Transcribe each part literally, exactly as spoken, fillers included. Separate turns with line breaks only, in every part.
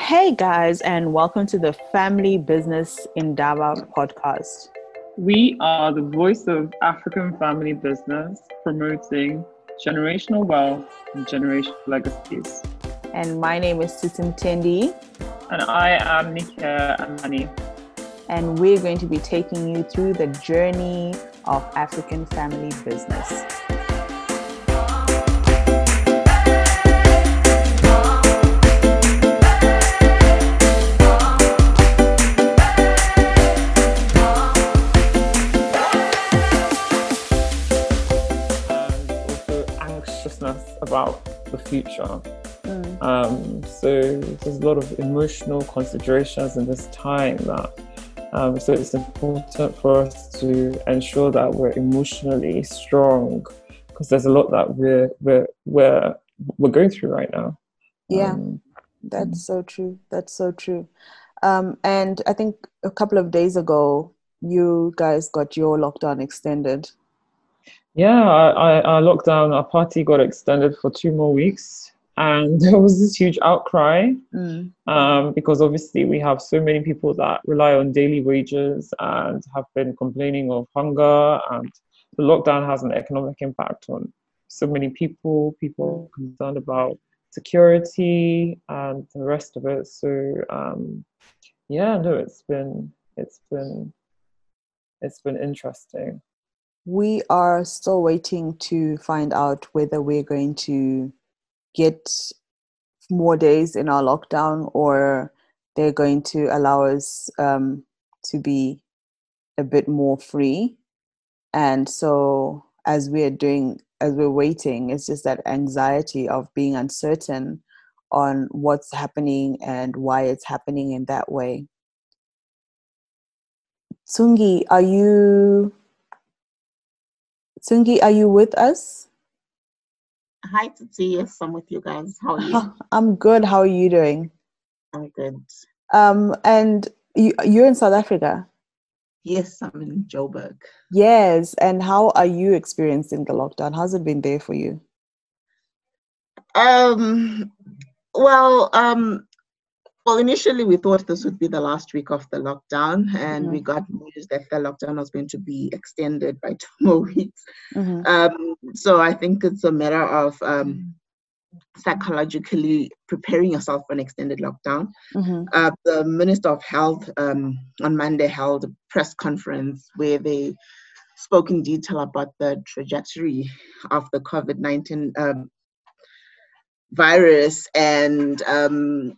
Hey guys, and welcome to the Family Business Indaba podcast.
We are the voice of African family business, promoting generational wealth and generational legacies.
And my name is Titim Tendi.
And I am Nikia Amani.
And we're going to be taking you through the journey of African family business.
About the future. Mm. Um, so there's a lot of emotional considerations in this time that um, so it's important for us to ensure that we're emotionally strong, because there's a lot that we're we're we're we're going through right now.
Yeah, um, that's so true. That's so true. Um, and I think a couple of days ago, you guys got your lockdown extended.
Yeah, I, our lockdown, our party got extended for two more weeks, and there was this huge outcry mm. um, because obviously we have so many people that rely on daily wages and have been complaining of hunger, and the lockdown has an economic impact on so many people. People are concerned about security and the rest of it. So um, yeah, no, it's been it's been it's been interesting.
We are still waiting to find out whether we're going to get more days in our lockdown or they're going to allow us um, to be a bit more free. And so as we're doing, as we're waiting, it's just that anxiety of being uncertain on what's happening and why it's happening in that way. Tsungi, are you... Tsungi, are you with us?
Hi, Titi. Yes, I'm with you guys. How are you?
I'm good. How are you doing?
I'm good.
Um, and you, you're in South Africa?
Yes, I'm in Joburg.
Yes. And how are you experiencing the lockdown? How's it been there for you?
Um. Well, um. Well, initially we thought this would be the last week of the lockdown, and mm-hmm. we got news that the lockdown was going to be extended by two more weeks. Mm-hmm. Um, so I think it's a matter of um, psychologically preparing yourself for an extended lockdown. Mm-hmm. Uh, the Minister of Health um, on Monday held a press conference where they spoke in detail about the trajectory of the COVID nineteen um, virus, and um,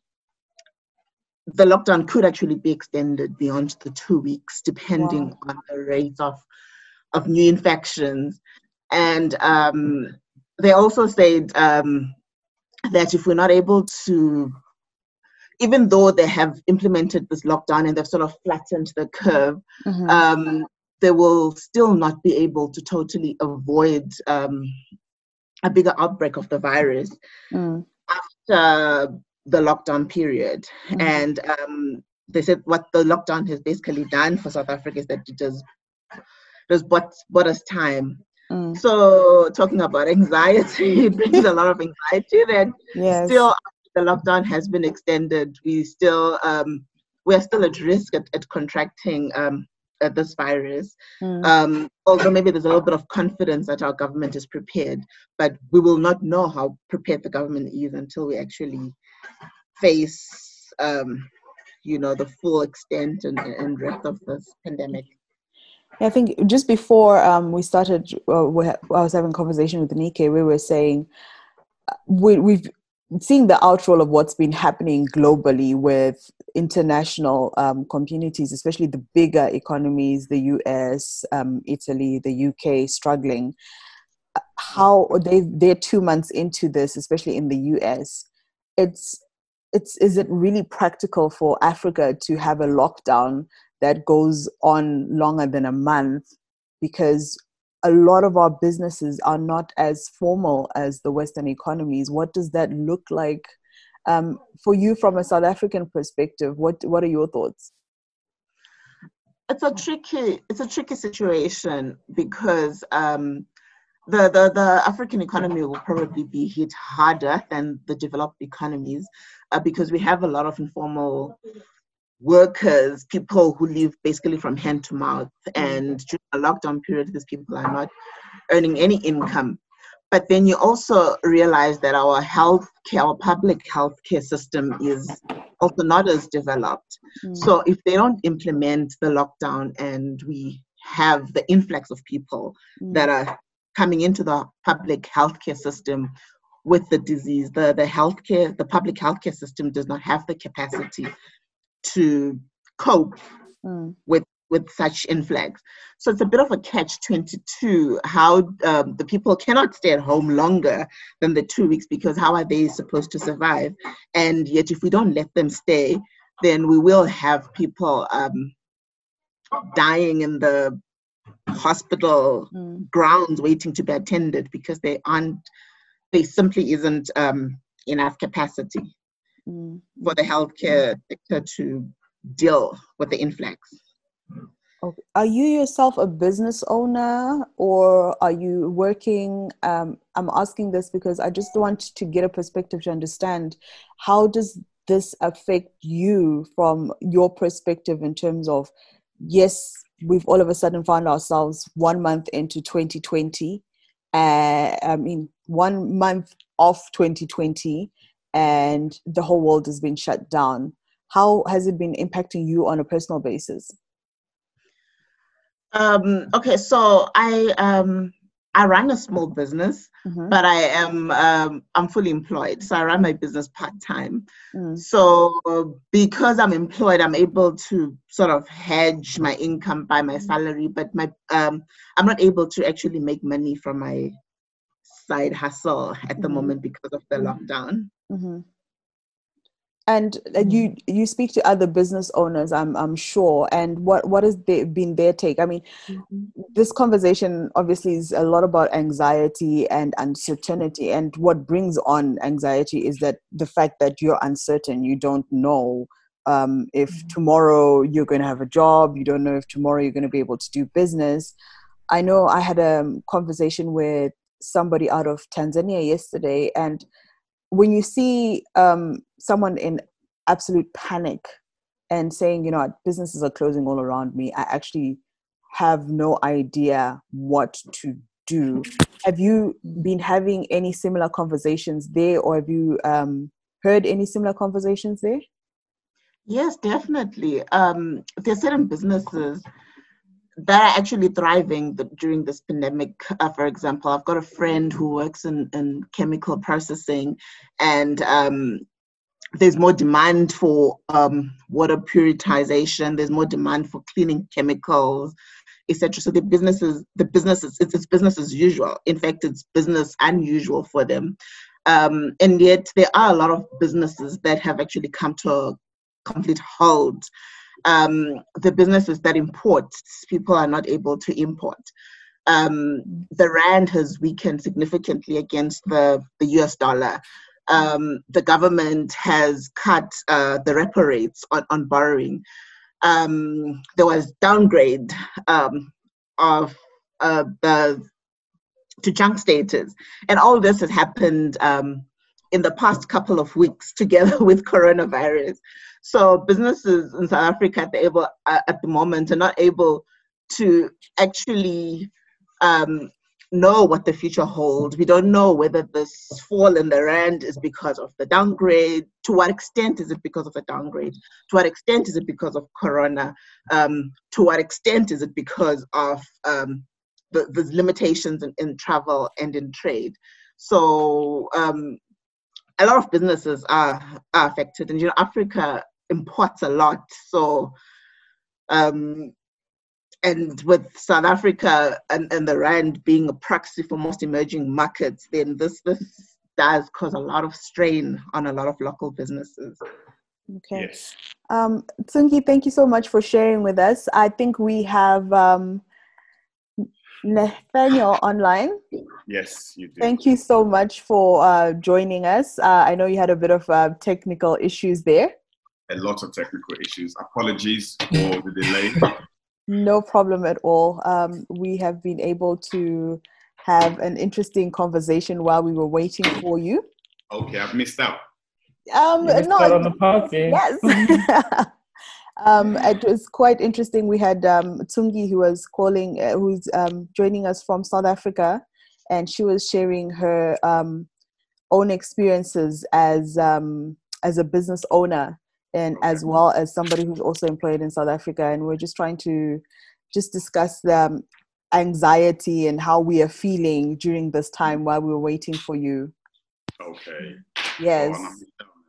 the lockdown could actually be extended beyond the two weeks, depending wow. on the rate of, of new infections. And um, they also said um, that if we're not able to, even though they have implemented this lockdown and they've sort of flattened the curve, mm-hmm. um, they will still not be able to totally avoid um, a bigger outbreak of the virus mm. after the lockdown period. Mm-hmm. And um, they said what the lockdown has basically done for South Africa is that it has, it has bought, bought us time. Mm. So talking about anxiety, it brings a lot of anxiety that yes. still after the lockdown has been extended, we still, um, we're still at risk at, at contracting um, at this virus. Mm. Um, although maybe there's a little bit of confidence that our government is prepared, but we will not know how prepared the government is until we actually face, um, you know, the full extent and, and breadth of this pandemic.
I think just before um, we started, uh, we ha- I was having a conversation with Nike. We were saying we, we've seen the outroll of what's been happening globally with international um, communities, especially the bigger economies, the U S, um, Italy, the U K struggling. How they they're two months into this, especially in the U S. It's It's, is it really practical for Africa to have a lockdown that goes on longer than a month? Because a lot of our businesses are not as formal as the Western economies. What does that look like um, for you from a South African perspective? What What are your thoughts?
It's a tricky, it's a tricky situation because um, the, the, the African economy will probably be hit harder than the developed economies uh, because we have a lot of informal workers, people who live basically from hand to mouth. And during the lockdown period, these people are not earning any income. But then you also realize that our health care, our public health care system is also not as developed. Mm. So if they don't implement the lockdown and we have the influx of people mm. that are coming into the public healthcare system with the disease, the, the healthcare, the public healthcare system does not have the capacity to cope mm. with with such influx. So it's a bit of a catch twenty-two, how um, the people cannot stay at home longer than the two weeks because how are they supposed to survive? And yet if we don't let them stay, then we will have people um, dying in the hospital mm. grounds waiting to be attended because they aren't, there simply isn't um, enough capacity mm. for the healthcare sector to deal with the influx.
Okay. Are you yourself a business owner or are you working? Um, I'm asking this because I just want to get a perspective to understand how does this affect you from your perspective in terms of, yes, we've all of a sudden found ourselves one month into twenty twenty. Uh, I mean, one month of twenty twenty and the whole world has been shut down. How has it been impacting you on a personal basis?
Um, okay, so I um, I run a small business, mm-hmm. but I am um, I'm fully employed. So I run my business part time. Mm. So because I'm employed, I'm able to sort of hedge my income by my salary, but my um, I'm not able to actually make money from my side hustle at mm-hmm. the moment because of the lockdown. Mm-hmm.
And you you speak to other business owners, I'm I'm sure. And what what has they, been their take? I mean, mm-hmm. this conversation obviously is a lot about anxiety and uncertainty. And what brings on anxiety is that the fact that you're uncertain. You don't know um, if mm-hmm. tomorrow you're going to have a job. You don't know if tomorrow you're going to be able to do business. I know I had a conversation with somebody out of Tanzania yesterday, and when you see um, someone in absolute panic and saying, you know, businesses are closing all around me, I actually have no idea what to do. Have you been having any similar conversations there, or have you um, heard any similar conversations there?
Yes, definitely. Um, there are certain businesses that are actually thriving the, during this pandemic. Uh, for example, I've got a friend who works in, in chemical processing, and um, there's more demand for um, water purification. There's more demand for cleaning chemicals, et cetera. So the businesses, the businesses, it's, it's business as usual. In fact, it's business unusual for them. Um, and yet there are a lot of businesses that have actually come to a complete halt. Um, the businesses that import, people are not able to import. Um, the rand has weakened significantly against the, the U S dollar. Um, the government has cut uh, the repo rates on, on borrowing. Um, there was downgrade um, of uh, the to junk status, and all this has happened um, in the past couple of weeks together with coronavirus. So businesses in South Africa, they're able, uh, at the moment, are not able to actually um, know what the future holds. We don't know whether this fall in the rand is because of the downgrade. To what extent is it because of the downgrade? To what extent is it because of corona? Um, to what extent is it because of um, the, the limitations in, in travel and in trade? So um, a lot of businesses are, are affected. And, you know, Africa imports a lot. So, um, and with South Africa and, and the rand being a proxy for most emerging markets, then this, this does cause a lot of strain on a lot of local businesses.
Okay. Yes. Um, Tsungi, thank you so much for sharing with us. I think we have um, Nathaniel online.
Yes, you do.
Thank you so much for uh, joining us. Uh, I know you had a bit of uh, technical issues there.
A lot of technical issues. Apologies for the delay.
No problem at all. Um, we have been able to have an interesting conversation while we were waiting for you.
Okay, I've missed out.
Um,
You missed
no,
out on the party.
Yes. um, it was quite interesting. We had um, Tsungi, who was calling, uh, who's um, joining us from South Africa, and she was sharing her um, own experiences as um, as a business owner, and
Okay.
as well as somebody who's also employed in South Africa. And we're just trying to just discuss the um, anxiety and how we are feeling during this time while we were waiting for you.
Okay.
Yes.
Oh,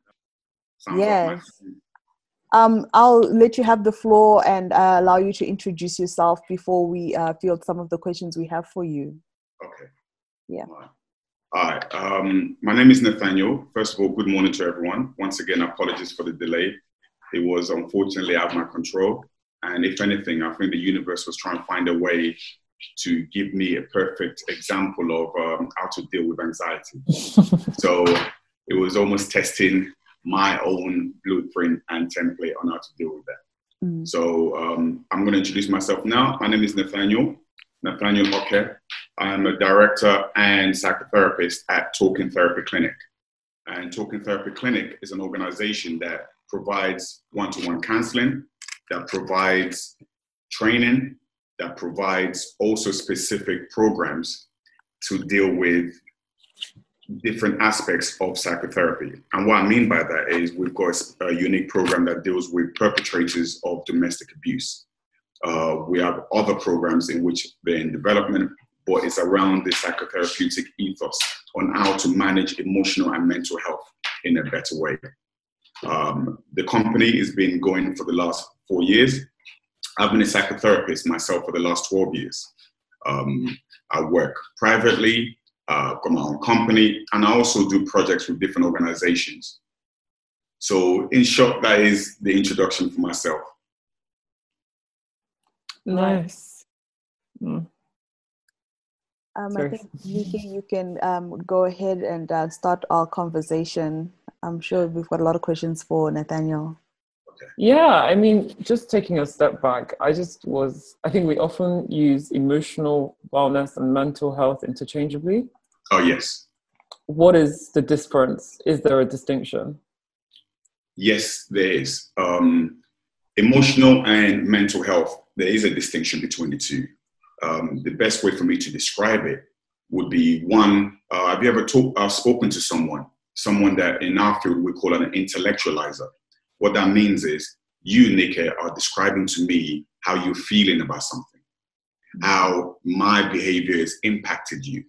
Sounds
Yes.
Like
um, I'll let you have the floor and uh, allow you to introduce yourself before we uh, field some of the questions we have for you.
Okay.
Yeah.
All right. All right. Um, my name is Nathaniel. First of all, good morning to everyone. Once again, apologies for the delay. It was unfortunately out of my control. And if anything, I think the universe was trying to find a way to give me a perfect example of um, how to deal with anxiety. So it was almost testing my own blueprint and template on how to deal with that. Mm. So um, I'm going to introduce myself now. My name is Nathaniel, Nathaniel Oke. I am a director and psychotherapist at Talking Therapy Clinic. And Talking Therapy Clinic is an organization that provides one-to-one counseling, that provides training, that provides also specific programs to deal with different aspects of psychotherapy. And what I mean by that is we've got a unique program that deals with perpetrators of domestic abuse. Uh, we have other programs in which they're in development, but it's around the psychotherapeutic ethos on how to manage emotional and mental health in a better way. Um, the company has been going for the last four years. I've been a psychotherapist myself for the last twelve years. Um, I work privately, uh, got my own company, and I also do projects with different organizations. So in short, that is the introduction for myself.
Nice. Mm.
Um, I think, Nike, you can um, go ahead and uh, start our conversation. I'm sure we've got a lot of questions for Nathaniel.
Yeah, I mean, just taking a step back, I just was, I think we often use emotional wellness and mental health interchangeably.
Oh, yes.
What is the difference? Is there a distinction?
Yes, there is. Um, emotional and mental health, there is a distinction between the two. Um, the best way for me to describe it would be one, uh, have you ever talk, uh, spoken to someone, someone that in our field we call an intellectualizer? What that means is you, Nike, are describing to me how you're feeling about something, how my behavior has impacted you.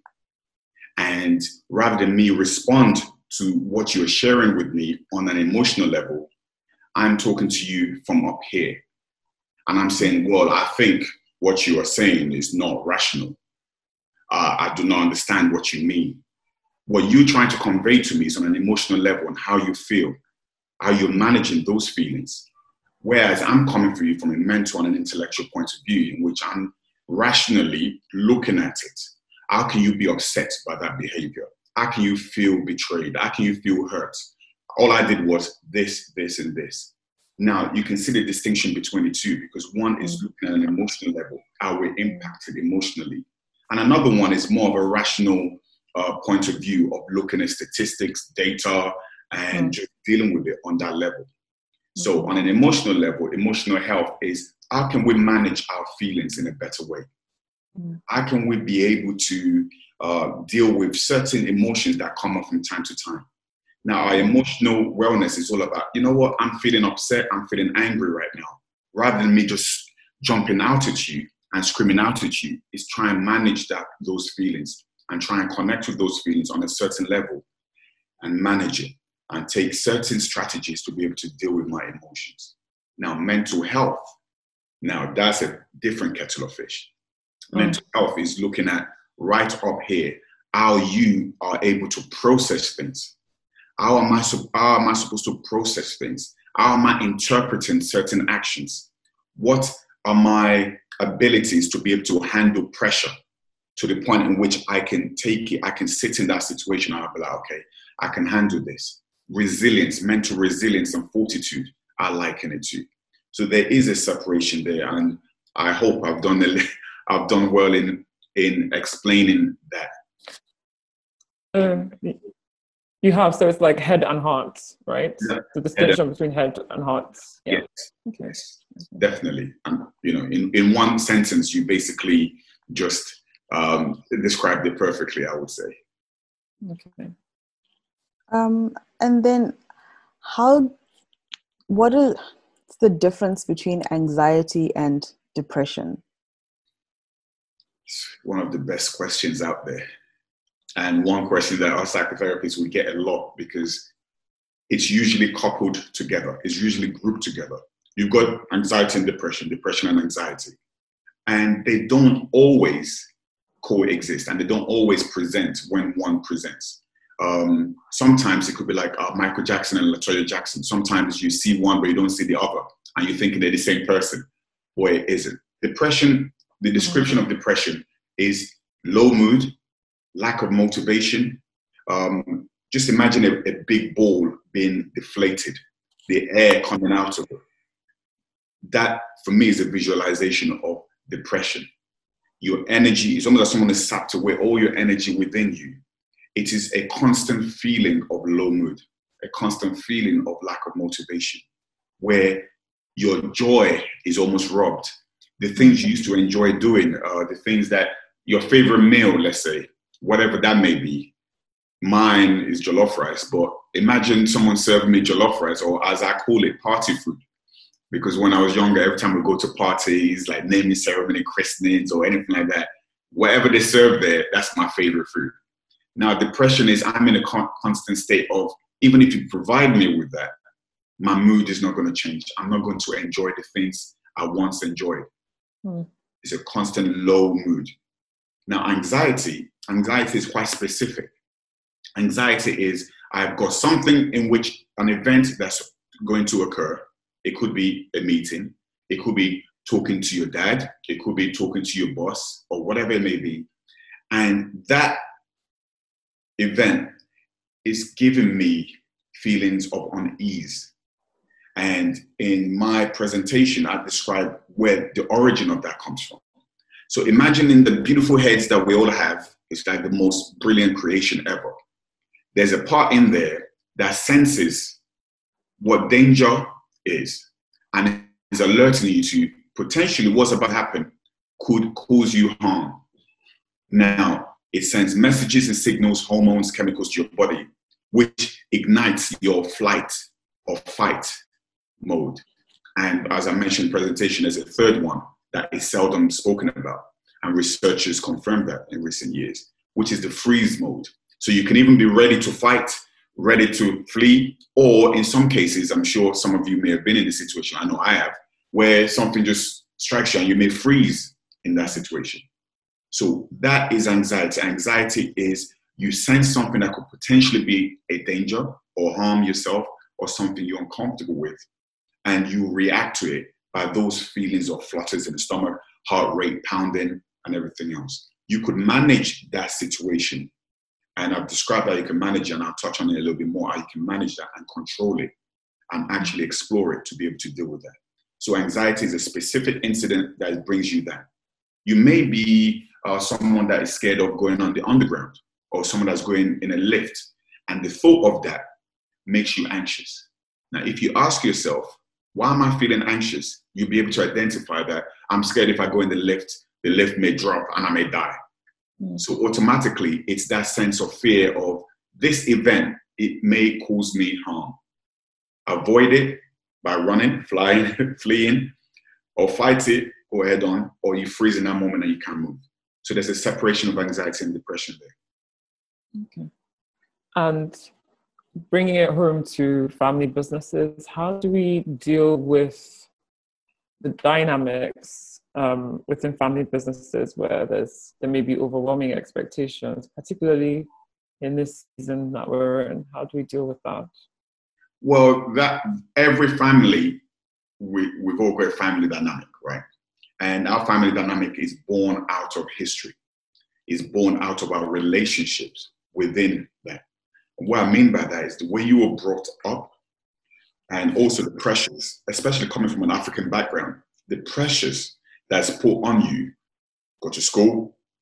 And rather than me respond to what you're sharing with me on an emotional level, I'm talking to you from up here. And I'm saying, well, I think what you are saying is not rational. Uh, I do not understand what you mean. What you're trying to convey to me is on an emotional level and how you feel, how you're managing those feelings. Whereas I'm coming for you from a mental and an intellectual point of view in which I'm rationally looking at it. How can you be upset by that behavior? How can you feel betrayed? How can you feel hurt? All I did was this, this, and this. Now, you can see the distinction between the two because one is looking at an emotional level, how we're impacted emotionally. And another one is more of a rational uh, point of view of looking at statistics, data, and mm. just dealing with it on that level. Mm. So on an emotional level, emotional health is how can we manage our feelings in a better way? Mm. How can we be able to uh, deal with certain emotions that come up from time to time? Now, our emotional wellness is all about, you know what, I'm feeling upset, I'm feeling angry right now. Rather than me just jumping out at you and screaming out at you, is try and manage that those feelings and try and connect with those feelings on a certain level and manage it and take certain strategies to be able to deal with my emotions. Now, mental health, now that's a different kettle of fish. Mm. Mental health is looking at right up here, how you are able to process things. How am I, how am I supposed to process things? How am I interpreting certain actions? What are my abilities to be able to handle pressure to the point in which I can take it, I can sit in that situation and I'll be like, okay, I can handle this. Resilience, mental resilience and fortitude, I liken it to. So there is a separation there, and I hope I've done the, I've done well in in explaining that.
Um, you have, so it's like head and heart, right?
Yeah.
The distinction head between head and heart. Yeah.
Yes,
okay.
yes, definitely. And you know, in, in one sentence, you basically just um, described it perfectly, I would say.
Okay.
Um, and then, how? What is the difference between anxiety and depression?
It's one of the best questions out there. And one question that our psychotherapists would get a lot, because it's usually coupled together. It's usually grouped together. You've got anxiety and depression, depression and anxiety. And they don't always coexist, and they don't always present when one presents. Um, sometimes it could be like uh, Michael Jackson and LaToya Jackson. Sometimes you see one, but you don't see the other, and you're thinking they're the same person, or it isn't. Depression, the description of depression is low mood, lack of motivation. Um, just imagine a, a big ball being deflated, the air coming out of it. That, for me, is a visualization of depression. Your energy, it's almost like someone has sapped away all your energy within you. It is a constant feeling of low mood, a constant feeling of lack of motivation, where your joy is almost robbed. The things you used to enjoy doing, uh, the things that, your favorite meal, let's say, whatever that may be. Mine is jollof rice, but imagine someone serving me jollof rice, or as I call it, party food. Because when I was younger, every time we go to parties, like naming ceremony, christenings, or anything like that, whatever they serve there, that's my favorite food. Now, depression is I'm in a con- constant state of, even if you provide me with that, my mood is not going to change. I'm not going to enjoy the things I once enjoyed. Hmm. It's a constant low mood. Now, anxiety, anxiety is quite specific. Anxiety is, I've got something in which an event that's going to occur. It could be a meeting. It could be talking to your dad. It could be talking to your boss, or whatever it may be. And that event is giving me feelings of unease. And in my presentation, I describe where the origin of that comes from. So imagining the beautiful heads that we all have, it's like the most brilliant creation ever. There's a part in there that senses what danger is, and is alerting you to potentially what's about to happen could cause you harm. Now, it sends messages and signals, hormones, chemicals to your body, which ignites your flight or fight mode. And as I mentioned in the presentation, there's a third one that is seldom spoken about, and researchers confirm that in recent years, which is the freeze mode. So you can even be ready to fight, ready to flee, or in some cases, I'm sure some of you may have been in this situation, I know I have, where something just strikes you and you may freeze in that situation. So that is anxiety. Anxiety is you sense something that could potentially be a danger or harm yourself, or something you're uncomfortable with, and you react to it by those feelings of flutters in the stomach, heart rate pounding, and everything else. You could manage that situation. And I've described how you can manage it, and I'll touch on it a little bit more, how you can manage that and control it and actually explore it to be able to deal with that. So anxiety is a specific incident that brings you that. You may be uh, someone that is scared of going on the underground, or someone that's going in a lift, and the thought of that makes you anxious. Now, if you ask yourself, why am I feeling anxious? You'll be able to identify that I'm scared if I go in the lift, the lift may drop and I may die. Mm. So automatically, it's that sense of fear of this event, it may cause me harm. Avoid it by running, flying, fleeing, or fight it, go head on, or you freeze in that moment and you can't move. So there's a separation of anxiety and depression there.
Okay. And bringing it home to family businesses, how do we deal with the dynamics um, within family businesses where there's there may be overwhelming expectations, particularly in this season that we're in? How do we deal with that?
Well, that every family, we, we've all got a family dynamic, right? And our family dynamic is born out of history, is born out of our relationships within that. And what I mean by that is the way you were brought up, and also the pressures, especially coming from an African background, the pressures that's put on you. Go to school,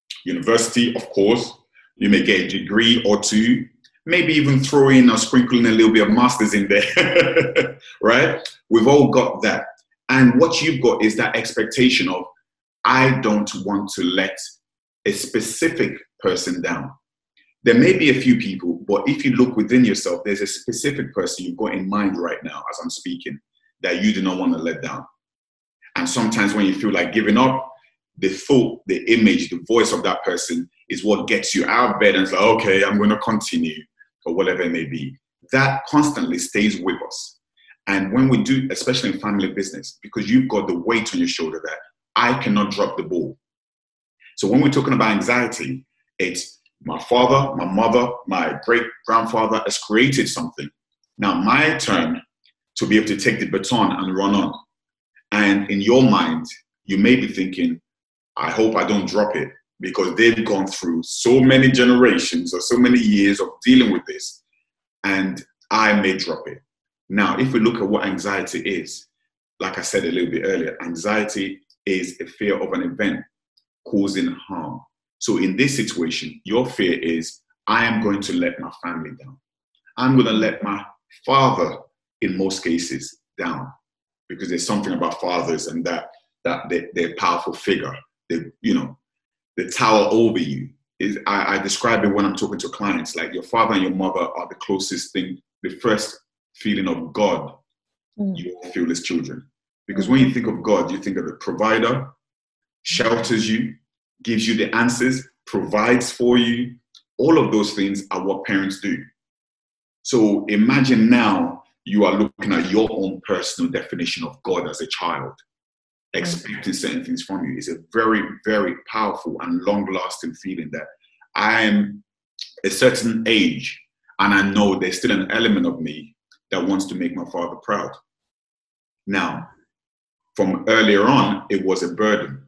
University, of course. You may get a degree or two, maybe even throw in or sprinkle in a little bit of masters in there, right? We've all got that. And what you've got is that expectation of, I don't want to let a specific person down. There may be a few people, but if you look within yourself, there's a specific person you've got in mind right now as I'm speaking that you do not want to let down. And sometimes when you feel like giving up, the thought, the image, the voice of that person is what gets you out of bed and it's like, okay, I'm going to continue, or whatever it may be. That constantly stays with us. And when we do, especially in family business, because you've got the weight on your shoulder that I cannot drop the ball. So when we're talking about anxiety, it's my father, my mother, my great-grandfather has created something. Now my turn to be able to take the baton and run on. And in your mind, you may be thinking, I hope I don't drop it, because they've gone through so many generations or so many years of dealing with this, and I may drop it. Now, if we look at what anxiety is, like I said a little bit earlier, anxiety is a fear of an event causing harm. So in this situation, your fear is, I am going to let my family down. I'm going to let my father, in most cases, down, because there's something about fathers and that that they, they're a powerful figure. They, you know, the tower over you. Is I, I describe it when I'm talking to clients, like your father and your mother are the closest thing, the first feeling of God mm. you all feel as children. Because mm-hmm. when you think of God, you think of a provider, shelters you, gives you the answers, provides for you. All of those things are what parents do. So imagine now you are looking at your own personal definition of God as a child, expecting certain things from you. Is a very, very powerful and long-lasting feeling that I am a certain age and I know there's still an element of me that wants to make my father proud. Now, from earlier on, it was a burden.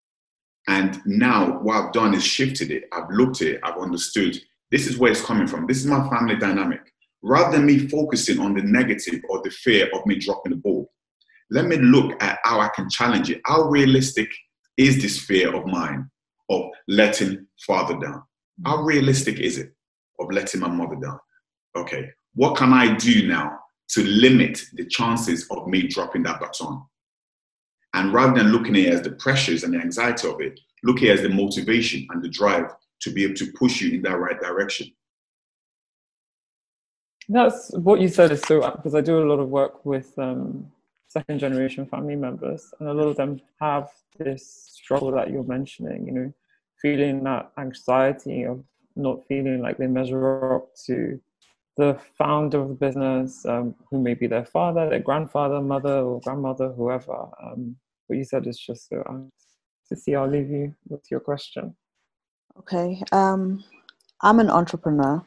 And now what I've done is shifted it. I've looked at it, I've understood this is where it's coming from. This is my family dynamic. Rather than me focusing on the negative or the fear of me dropping the ball, let me look at how I can challenge it. How realistic is this fear of mine of letting father down? How realistic is it of letting my mother down? Okay, what can I do now to limit the chances of me dropping that baton? And rather than looking at it as the pressures and the anxiety of it, look at it as the motivation and the drive to be able to push you in that right direction.
That's what you said is so apt, because I do a lot of work with um, second generation family members, and a lot of them have this struggle that you're mentioning, you know, feeling that anxiety of not feeling like they measure up to the founder of the business, um, who may be their father, their grandfather, mother, or grandmother, whoever. Um, what you said is just so apt. Ceci, I'll leave you with your question.
Okay. Um, I'm an entrepreneur.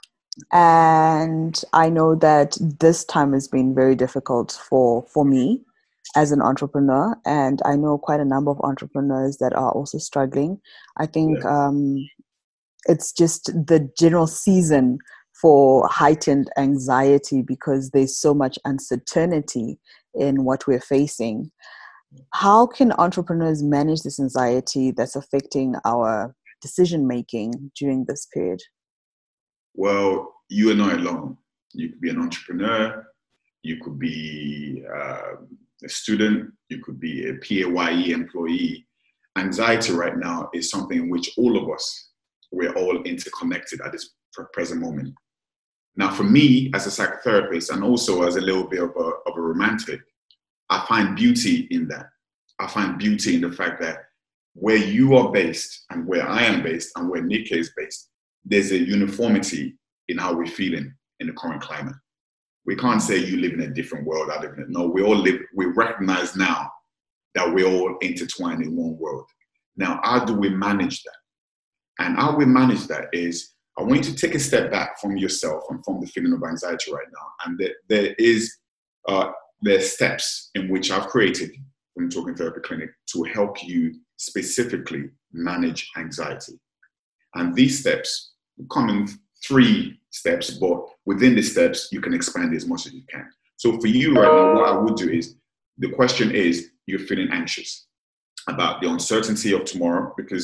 And I know that this time has been very difficult for, for me as an entrepreneur. And I know quite a number of entrepreneurs that are also struggling. I think yeah. um, it's just the general season for heightened anxiety because there's so much uncertainty in what we're facing. How can entrepreneurs manage this anxiety that's affecting our decision-making during this period?
Well, you are not alone. You could be an entrepreneur, you could be uh, a student, you could be a P A Y E employee. Anxiety right now is something in which all of us, we're all interconnected at this present moment. Now, for me, as a psychotherapist and also as a little bit of a, of a romantic, I find beauty in that. I find beauty in the fact that where you are based and where I am based and where Nikkei is based, there's a uniformity in how we're feeling in the current climate. We can't say you live in a different world, I live in it. No, we all live, we recognize now that we're all intertwined in one world. Now, how do we manage that? And how we manage that is, I want you to take a step back from yourself and from the feeling of anxiety right now. And there, there is, uh, there are steps in which I've created from Talking Therapy Clinic to help you specifically manage anxiety. And these steps come in three steps, but within the steps, you can expand as much as you can. So for you right now, what I would do is, the question is, you're feeling anxious about the uncertainty of tomorrow, because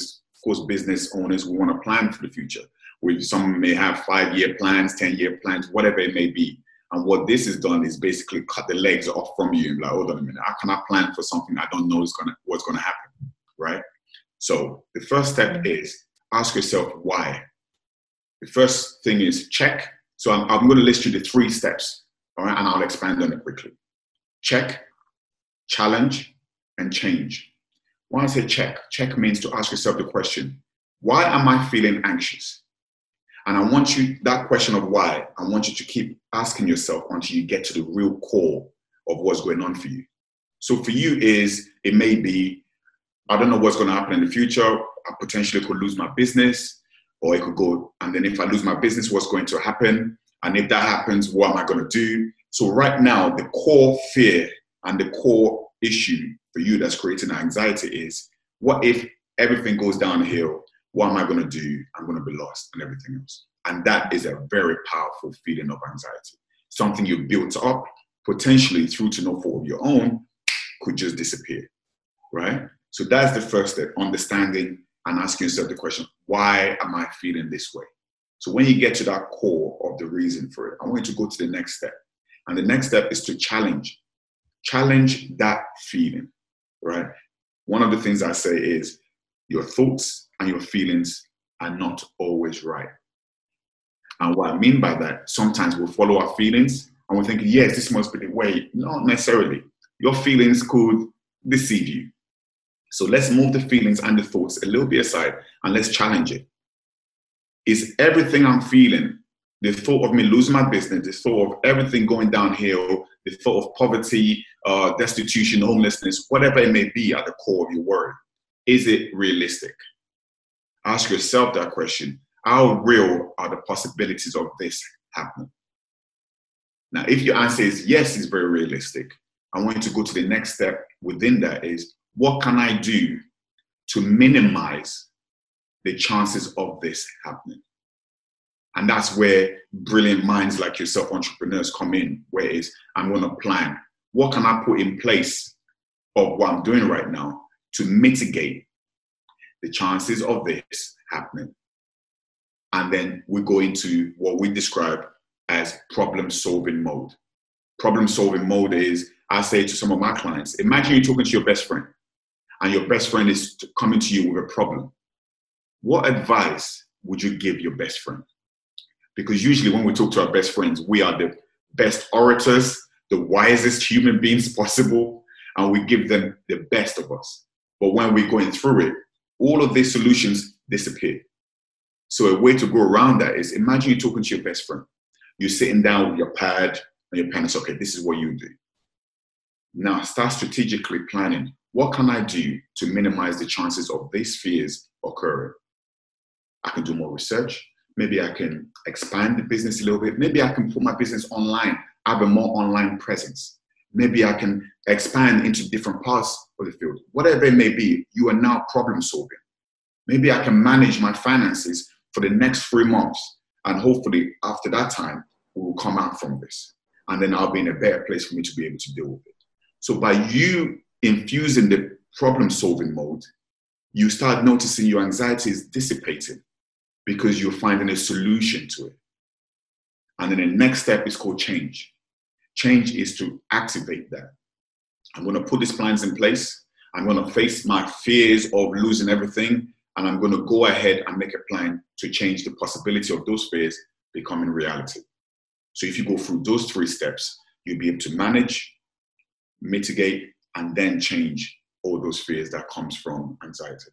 course, business owners, we want to plan for the future. We, some may have five-year plans, ten-year plans, whatever it may be. And what this has done is basically cut the legs off from you. And like, hold on a minute, how can I plan for something I don't know is gonna what's gonna happen, right? So the first step mm-hmm. is ask yourself why. The first thing is check. So I'm, I'm going to list you the three steps, all right, and I'll expand on it quickly. Check, challenge, and change. When I say check, check means to ask yourself the question, why am I feeling anxious? And I want you, that question of why, I want you to keep asking yourself until you get to the real core of what's going on for you. So for you is, it may be, I don't know what's going to happen in the future. I potentially could lose my business, or it could go, and then if I lose my business, what's going to happen? And if that happens, what am I going to do? So right now, the core fear and the core issue for you that's creating anxiety is, what if everything goes downhill? What am I going to do? I'm going to be lost and everything else. And that is a very powerful feeling of anxiety. Something you've built up, potentially through to no fault of your own, could just disappear, right? So that's the first step, understanding and asking yourself the question, why am I feeling this way? So when you get to that core of the reason for it, I want you to go to the next step. And the next step is to challenge. Challenge that feeling, right? One of the things I say is, your thoughts and your feelings are not always right. And what I mean by that, sometimes we'll follow our feelings and we're thinking, yes, this must be the way. Not necessarily. Your feelings could deceive you. So let's move the feelings and the thoughts a little bit aside and let's challenge it. Is everything I'm feeling, the thought of me losing my business, the thought of everything going downhill, the thought of poverty, uh, destitution, homelessness, whatever it may be at the core of your worry, is it realistic? Ask yourself that question. How real are the possibilities of this happening? Now, if your answer is yes, it's very realistic, I want you to go to the next step within that is, what can I do to minimize the chances of this happening? And that's where brilliant minds like yourself, entrepreneurs, come in, where it's, I'm going to plan. What can I put in place of what I'm doing right now to mitigate the chances of this happening? And then we go into what we describe as problem-solving mode. Problem-solving mode is, I say to some of my clients, imagine you're talking to your best friend, and your best friend is coming to you with a problem. What advice would you give your best friend? Because usually when we talk to our best friends, we are the best orators, the wisest human beings possible, and we give them the best of us. But when we're going through it, all of these solutions disappear. So a way to go around that is, imagine you're talking to your best friend. You're sitting down with your pad and your pen is, okay, this is what you do. Now start strategically planning. What can I do to minimize the chances of these fears occurring? I can do more research. Maybe I can expand the business a little bit. Maybe I can put my business online, have a more online presence. Maybe I can expand into different parts of the field. Whatever it may be, you are now problem solving. Maybe I can manage my finances for the next three months. And hopefully after that time, we will come out from this. And then I'll be in a better place for me to be able to deal with it. So by you infusing the problem solving mode, you start noticing your anxiety is dissipating because you're finding a solution to it. And then the next step is called change. Change is to activate that. I'm going to put these plans in place. I'm going to face my fears of losing everything. And I'm going to go ahead and make a plan to change the possibility of those fears becoming reality. So if you go through those three steps, you'll be able to manage, mitigate, and then change all those fears that comes from anxiety.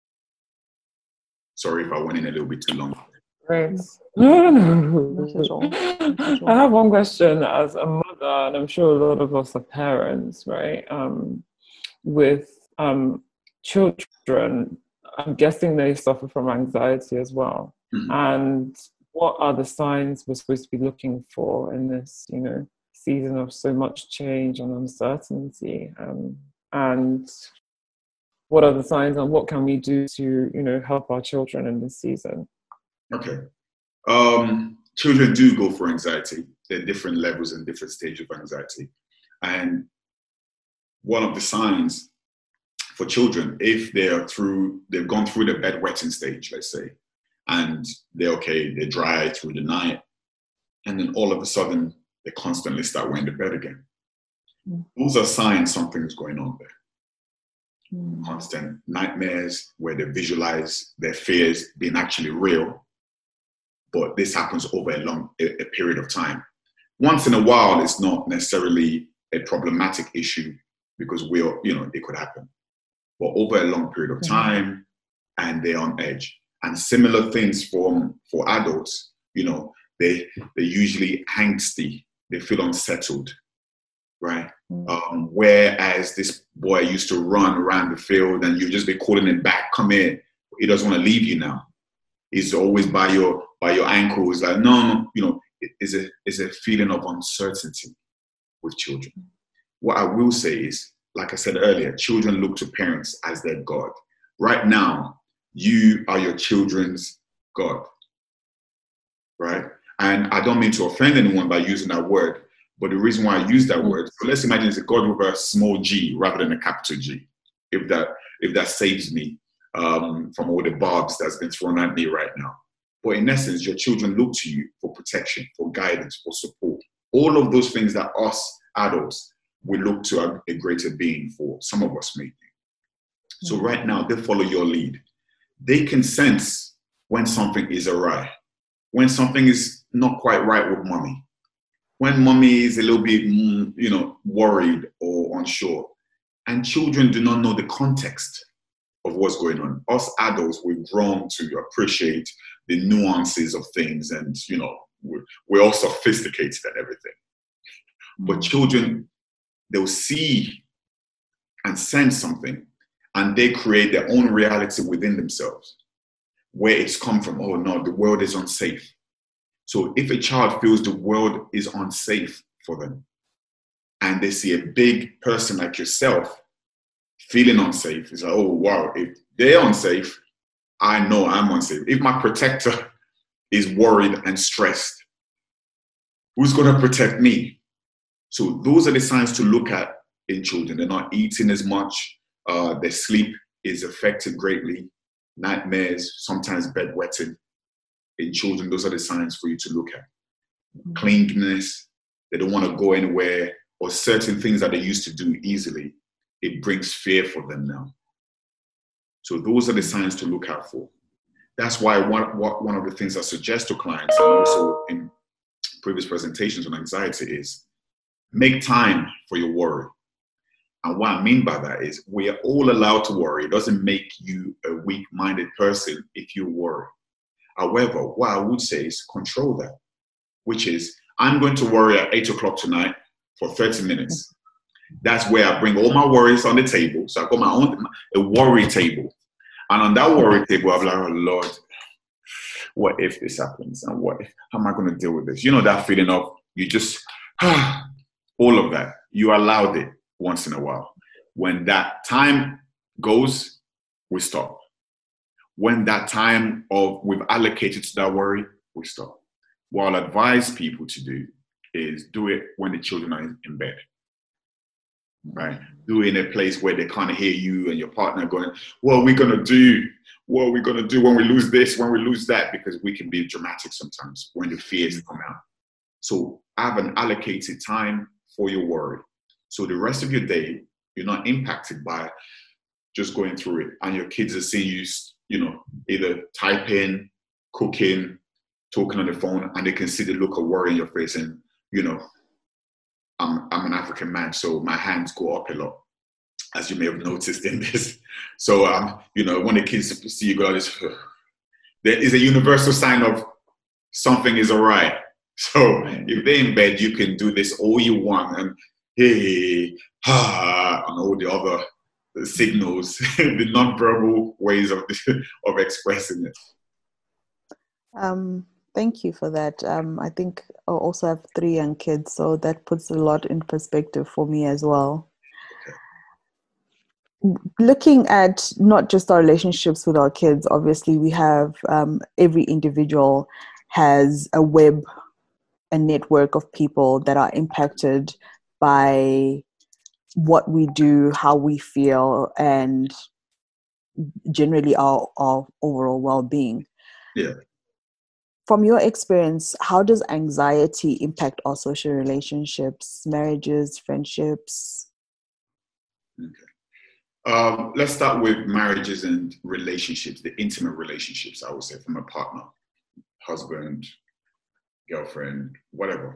Sorry if I went in a little bit too long.
Great. No, no. I have one question as a mother, and I'm sure a lot of us are parents, right? Um, with um, children, I'm guessing they suffer from anxiety as well. Mm-hmm. And what are the signs we're supposed to be looking for in this, you know, season of so much change and uncertainty? Um, and what are the signs, and what can we do to, you know, help our children in this season?
Okay. Um, children do go for anxiety. There are different levels and different stages of anxiety. And one of the signs for children, if they're through, they've gone through the bedwetting stage, let's say, and they're okay, they're dry through the night, and then all of a sudden they constantly start wearing the bed again. Mm. Those are signs something's going on there. Mm. Constant nightmares where they visualize their fears being actually real, but this happens over a long a, a period of time. Once in a while, it's not necessarily a problematic issue because we're, you know, it could happen. But over a long period of time, and they're on edge. And similar things for, for adults, you know, they, they're usually angsty, they feel unsettled, right? Mm. Um, whereas this boy used to run around the field and you just be calling him back, come here. He doesn't want to leave you now. He's always by your by your ankles, like, no, no, you know, it is a, it's a feeling of uncertainty with children. What I will say is, like I said earlier, children look to parents as their God. Right now, you are your children's God, right? And I don't mean to offend anyone by using that word, but the reason why I use that word, so let's imagine it's a God with a small g rather than a capital G, if that, if that saves me um, from all the barbs that's been thrown at me right now. But in essence, your children look to you for protection, for guidance, for support. All of those things that us adults, we look to a, a greater being for. Some of us maybe. So right now, they follow your lead. They can sense when something is awry, when something is not quite right with mommy, when mommy is a little bit, you know, worried or unsure. And children do not know the context of what's going on. Us adults, we've grown to appreciate the nuances of things, and, you know, we're, we're all sophisticated and everything. But children, they'll see and sense something, and they create their own reality within themselves, where it's come from. Oh no, the world is unsafe. So if a child feels the world is unsafe for them, and they see a big person like yourself feeling unsafe, it's like, oh wow, if they're unsafe, I know I'm unsafe. If my protector is worried and stressed, who's gonna protect me? So those are the signs to look at in children. They're not eating as much. Uh, their sleep is affected greatly. Nightmares, sometimes bedwetting. In children, those are the signs for you to look at. Clinginess, they don't want to go anywhere, or certain things that they used to do easily, it brings fear for them now. So those are the signs to look out for. That's why one, one of the things I suggest to clients, and also in previous presentations on anxiety, is make time for your worry. And what I mean by that is we are all allowed to worry. It doesn't make you a weak-minded person if you worry. However, what I would say is control that, which is I'm going to worry at eight o'clock tonight for thirty minutes. That's where I bring all my worries on the table. So I've got my own a worry table. And on that worry table, I'm like, oh Lord, what if this happens? And what if, how am I going to deal with this? You know, that feeling of you just, all of that. You allowed it once in a while. When that time goes, we stop. When that time of we've allocated to that worry, we stop. What I'll advise people to do is do it when the children are in bed. Right? Do it in a place where they can't hear you and your partner going, what are we going to do? What are we going to do when we lose this, when we lose that? Because we can be dramatic sometimes when the fears come out. So have an allocated time for your worry. So the rest of your day, you're not impacted by just going through it. And your kids are seeing you, you know, either typing, cooking, talking on the phone, and they can see the look of worry in your face. And, you know, I'm, I'm an African man, so my hands go up a lot, as you may have noticed in this. So, um, you know, when the kids see you go, this, there is a universal sign of something is all right. So if they're in bed, you can do this all you want, and hey, ah, and all the other signals, the non-verbal ways of, of expressing it.
Um, thank you for that. Um, I think I also have three young kids, so that puts a lot in perspective for me as well. Okay. Looking at not just our relationships with our kids, obviously we have, um, every individual has a web, a network of people that are impacted by what we do, how we feel, and generally our, our overall well-being.
Yeah.
From your experience, how does anxiety impact our social relationships, marriages, friendships?
Okay. Um, let's start with marriages and relationships, the intimate relationships, I would say, from a partner, husband, girlfriend, whatever.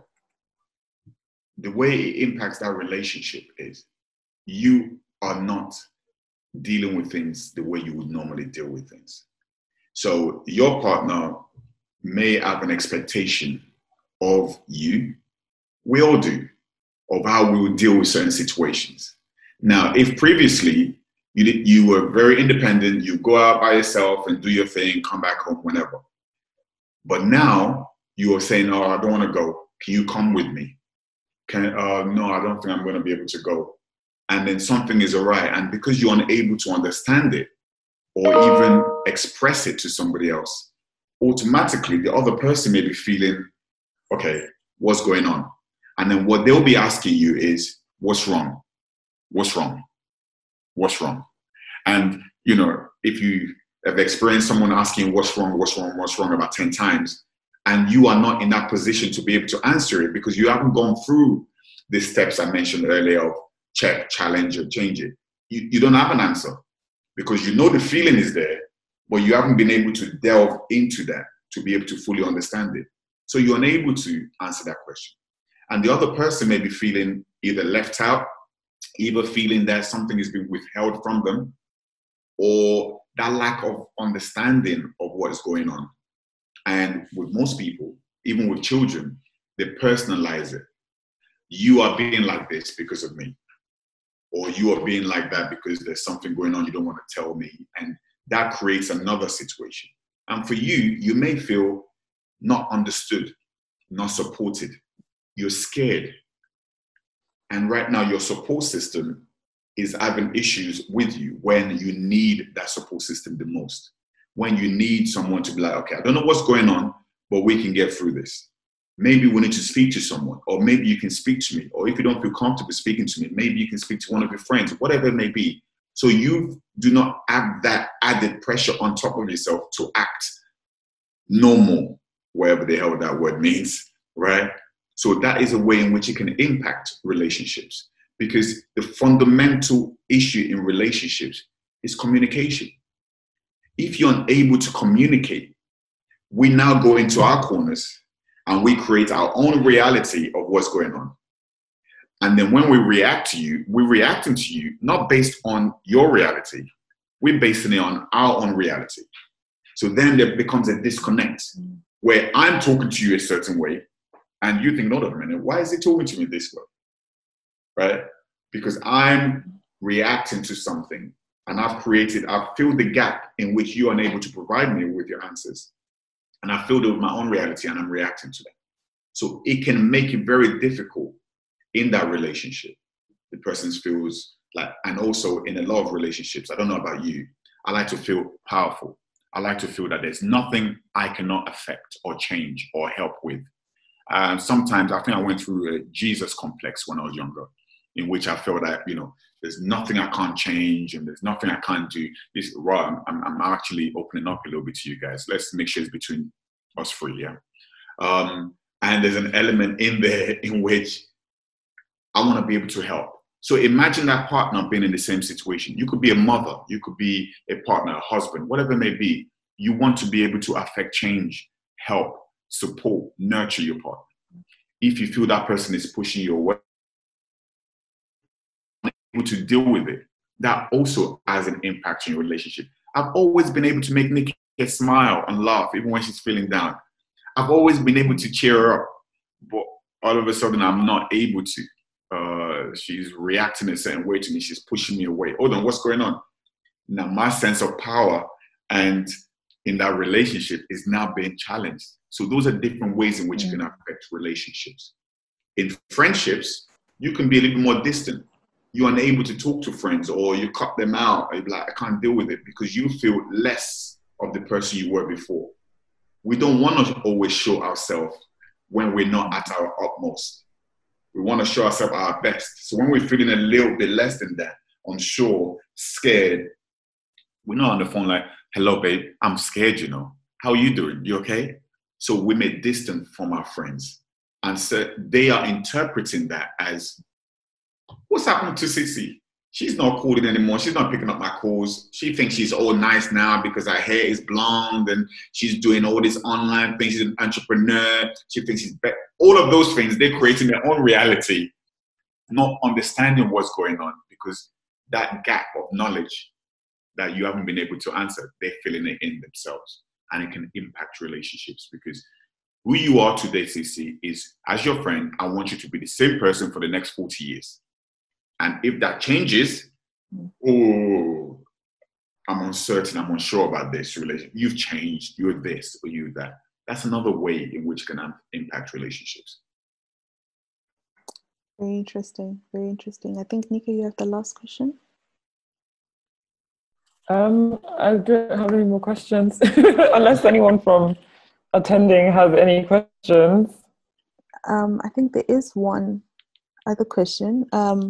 The way it impacts that relationship is you are not dealing with things the way you would normally deal with things. So your partner may have an expectation of you, we all do, of how we would deal with certain situations. Now, if previously you did, you were very independent, you go out by yourself and do your thing, come back home whenever. But now you are saying, oh, I don't want to go. Can you come with me? Can, uh, no, I don't think I'm going to be able to go. And then something is awry. And because you're unable to understand it or even express it to somebody else, automatically the other person may be feeling, okay, what's going on? And then what they'll be asking you is, what's wrong? What's wrong? What's wrong? And, you know, if you have experienced someone asking what's wrong, what's wrong, what's wrong about ten times, and you are not in that position to be able to answer it because you haven't gone through the steps I mentioned earlier of check, challenge, or change it, you, you don't have an answer because you know the feeling is there, but you haven't been able to delve into that to be able to fully understand it. So you're unable to answer that question. And the other person may be feeling either left out, either feeling that something is being withheld from them, or that lack of understanding of what is going on. And with most people, even with children, they personalize it. You are being like this because of me. Or you are being like that because there's something going on you don't want to tell me. And that creates another situation. And for you, you may feel not understood, not supported. You're scared. And right now, your support system is having issues with you when you need that support system the most. When you need someone to be like, okay, I don't know what's going on, but we can get through this. Maybe we need to speak to someone, or maybe you can speak to me. Or if you don't feel comfortable speaking to me, maybe you can speak to one of your friends, whatever it may be. So you do not have that added pressure on top of yourself to act normal, whatever the hell that word means, right? So that is a way in which it can impact relationships, because the fundamental issue in relationships is communication. If you're unable to communicate, we now go into our corners and we create our own reality of what's going on. And then when we react to you, we're reacting to you not based on your reality, we're basing it on our own reality. So then there becomes a disconnect where I'm talking to you a certain way and you think, no, no, minute, why is he talking to me this way? Right? Because I'm reacting to something and I've created, I've filled the gap in which you are unable to provide me with your answers. And I filled it with my own reality and I'm reacting to that. So it can make it very difficult in that relationship. The person feels like, and also in a lot of relationships, I don't know about you, I like to feel powerful. I like to feel that there's nothing I cannot affect or change or help with. Um, sometimes I think I went through a Jesus complex when I was younger, in which I felt that, you know, there's nothing I can't change and there's nothing I can't do. This, right, I'm, I'm actually opening up a little bit to you guys. Let's make sure it's between us three, yeah? Um, and there's an element in there in which I want to be able to help. So imagine that partner being in the same situation. You could be a mother, you could be a partner, a husband, whatever it may be. You want to be able to affect change, help, support, nurture your partner. If you feel that person is pushing you away, able to deal with it, that also has an impact on your relationship. I've always been able to make Nikki smile and laugh, even when she's feeling down. I've always been able to cheer her up, but all of a sudden I'm not able to. Uh, she's reacting a certain way to me. She's pushing me away. Hold on, what's going on? Now my sense of power and in that relationship is now being challenged. So those are different ways in which mm. you can affect relationships. In friendships, you can be a little more distant. You're unable to talk to friends, or you cut them out. You're like, I can't deal with it, because you feel less of the person you were before. We don't want to always show ourselves when we're not at our utmost. We want to show ourselves our best. So when we're feeling a little bit less than that, unsure, scared, we're not on the phone like, hello, babe, I'm scared, you know. How are you doing? You okay? So we may distant from our friends. And so they are interpreting that as, what's happened to Sissy? She's not calling anymore. She's not picking up my calls. She thinks she's all nice now because her hair is blonde and she's doing all this online things. She's an entrepreneur. She thinks she's better. All of those things, they're creating their own reality, not understanding what's going on, because that gap of knowledge that you haven't been able to answer, they're filling it in themselves. And it can impact relationships, because who you are today, Cece, is, as your friend, I want you to be the same person for the next forty years. And if that changes, oh, I'm uncertain, I'm unsure about this relationship. You've changed, you're this or you're that. That's another way in which it can impact relationships.
Very interesting, very interesting. I think, Nika, you have the last question.
Um, I don't have any more questions, unless anyone from attending has any questions.
Um, I think there is one other question. Um,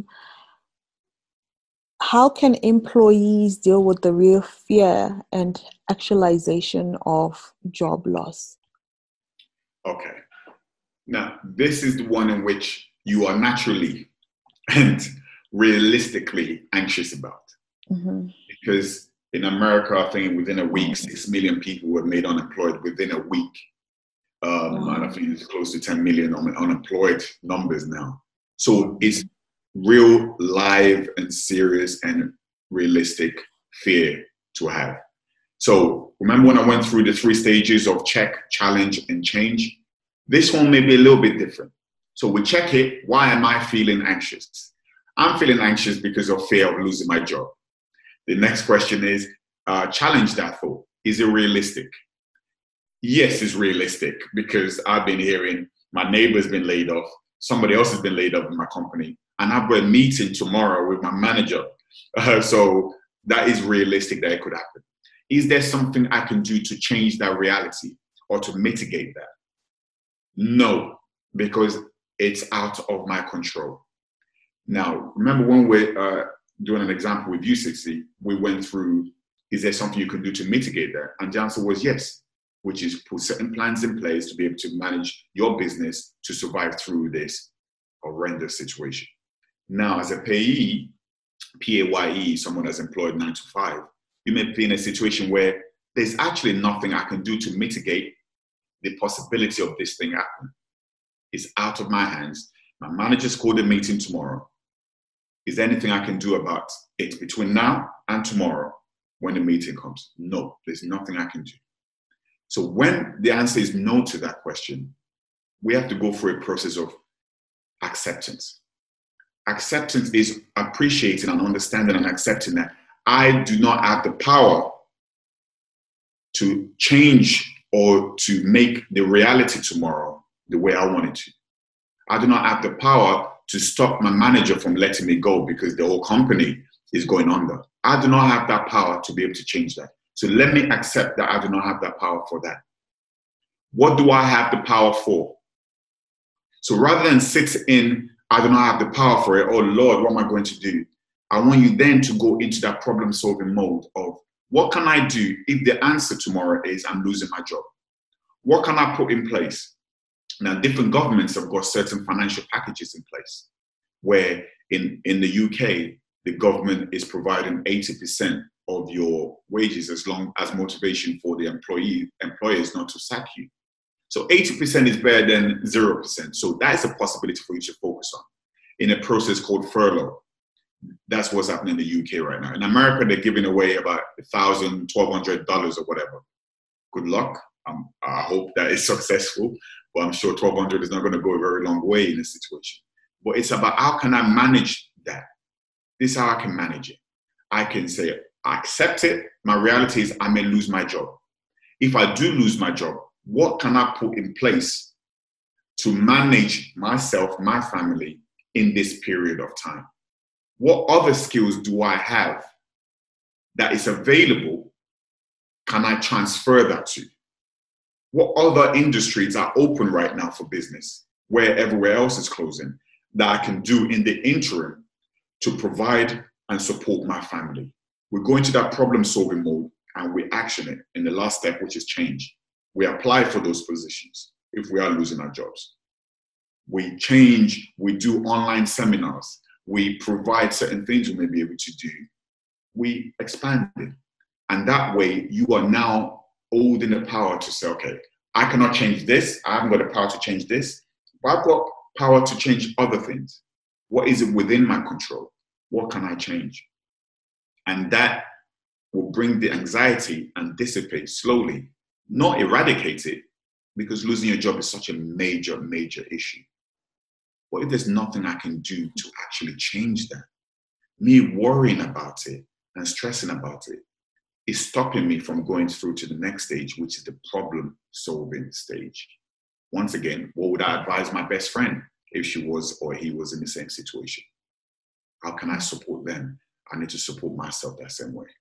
how can employees deal with the real fear and actualization of job loss?
Okay. Now, this is the one in which you are naturally and realistically anxious about. Mm-hmm. Because in America, I think within a week, six million people were made unemployed within a week. Um, wow. And I think it's close to ten million un- unemployed numbers now. So it's real, live and serious and realistic fear to have. So remember when I went through the three stages of check, challenge, and change? This one may be a little bit different. So we check it. Why am I feeling anxious? I'm feeling anxious because of fear of losing my job. The next question is, uh, challenge that thought. Is it realistic? Yes, it's realistic, because I've been hearing my neighbor's been laid off, somebody else has been laid off in my company, and I've got a meeting tomorrow with my manager. Uh, so that is realistic that it could happen. Is there something I can do to change that reality or to mitigate that? No, because it's out of my control. Now, remember when we're uh, doing an example with U sixty, we went through, is there something you can do to mitigate that? And the answer was yes, which is put certain plans in place to be able to manage your business to survive through this horrendous situation. Now, as a payee, P A Y E, someone that's employed nine to five, you may be in a situation where there's actually nothing I can do to mitigate the possibility of this thing happening. It's out of my hands. My manager's called a meeting tomorrow. Is there anything I can do about it between now and tomorrow when the meeting comes? No, there's nothing I can do. So when the answer is no to that question, we have to go through a process of acceptance. Acceptance is appreciating and understanding and accepting that I do not have the power to change or to make the reality tomorrow the way I want it to. I do not have the power to stop my manager from letting me go because the whole company is going under. I do not have that power to be able to change that. So let me accept that I do not have that power for that. What do I have the power for? So rather than sit in, I do not have the power for it, oh Lord, what am I going to do? I want you then to go into that problem solving mode of, what can I do if the answer tomorrow is I'm losing my job? What can I put in place? Now, different governments have got certain financial packages in place, where in, in the U K, the government is providing eighty percent of your wages as long as motivation for the employee employers not to sack you. So eighty percent is better than zero percent. So that is a possibility for you to focus on in a process called furlough. That's what's happening in the U K right now. In America, they're giving away about one thousand dollars, twelve hundred dollars or whatever. Good luck. Um, I hope that is successful, but I'm sure twelve hundred dollars is not going to go a very long way in this situation. But it's about how can I manage that? This is how I can manage it. I can say, I accept it. My reality is I may lose my job. If I do lose my job, what can I put in place to manage myself, my family in this period of time? What other skills do I have that is available? Can I transfer that to? What other industries are open right now for business where everywhere else is closing? that I can do in the interim to provide and support my family. We go into that problem solving mode and we action it in the last step, which is change. We apply for those positions if we are losing our jobs. We change, we do online seminars, we provide certain things we may be able to do. We expand it. And that way you are now holding the power to say, okay, I cannot change this. I haven't got the power to change this, but I've got power to change other things. What is it within my control? What can I change? And that will bring the anxiety and dissipate slowly, not eradicate it, because losing your job is such a major, major issue. What if there's nothing I can do to actually change that? Me worrying about it and stressing about it is stopping me from going through to the next stage, which is the problem solving stage. Once again, what would I advise my best friend if she was or he was in the same situation? How can I support them? I need to support myself that same way.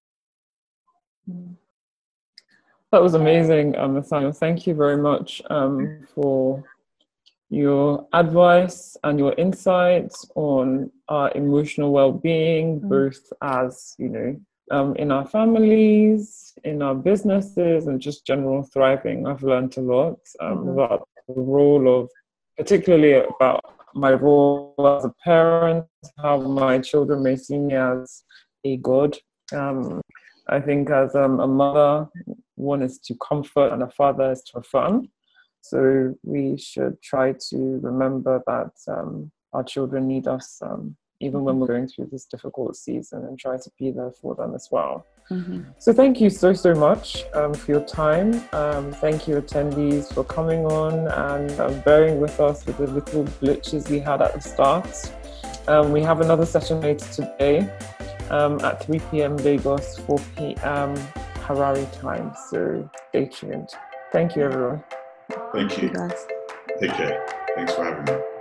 That was amazing, um, Nathaniel. Thank you very much um, for your advice and your insights on our emotional well-being, mm. both as, you know, um, in our families, in our businesses, and just general thriving. I've learned a lot um, mm-hmm. about the role of, particularly about my role as a parent, how my children may see me as a god. Um, I think as um, a mother, one is to comfort and a father is to affirm. So we should try to remember that um, our children need us um, even when we're going through this difficult season, and try to be there for them as well. Mm-hmm. So thank you so, so much um, for your time. Um, thank you, attendees, for coming on and um, bearing with us with the little glitches we had at the start. Um, we have another session later today um, at three p.m. Lagos, four p.m. Harare time. So stay tuned. Thank you, everyone.
Thank you. Take care. Thanks for having me.